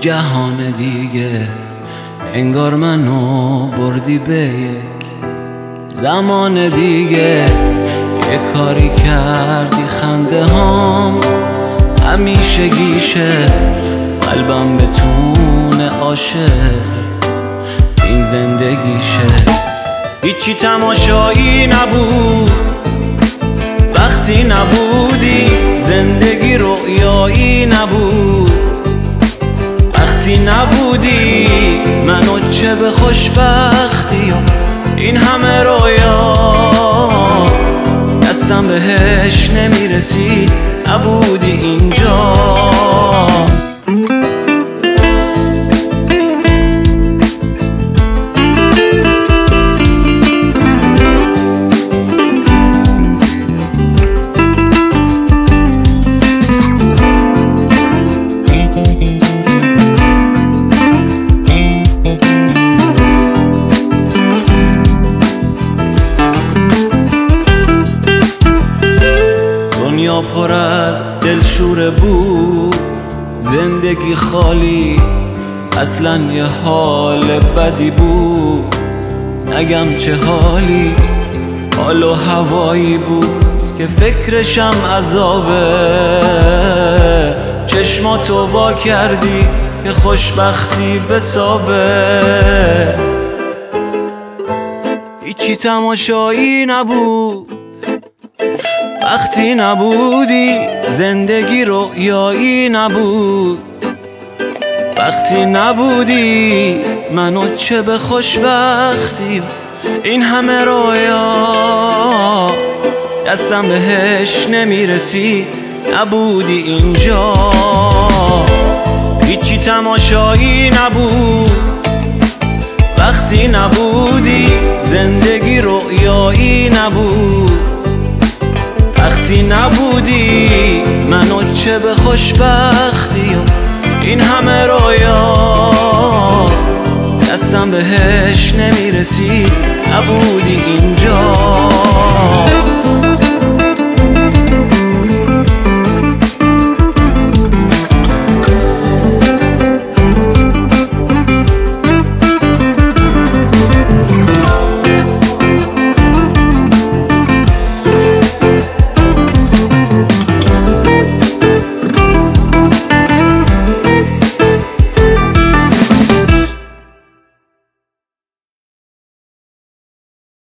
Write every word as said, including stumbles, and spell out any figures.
جهان دیگه، انگار منو بردی به یک زمان دیگه. یه کاری کردی خنده هام همیشه گیشه، قلبم بتونه عاشق این زندگیشه. هیچی تماشایی نبود وقتی نبودی، زندگی رویایی نبود وقتی نبودی. منو چه به خوشبختی این همه رویا، دستم بهش نمیرسید نبودی اینجا. دنیا پر از دلشوره بود، زندگی خالی اصلا یه حال بدی بود. نگم چه حالی، حال و هوایی بود که فکرشم عذابه. چشماتو وا کردی که خوشبختی بتابه. هیچی تماشایی نبود وقتی نبودی، زندگی رویایی نبود وقتی نبودی. منو چه به خوشبختی این همه رویا، دستم بهش نمیرسی نبودی اینجا. هیچی تماشایی نبود وقتی نبودی، زندگی رویایی نبود وقتی نبودی. منو چه به خوشبختی این همه رویا، دستم بهش نمیرسی نبودی اینجا.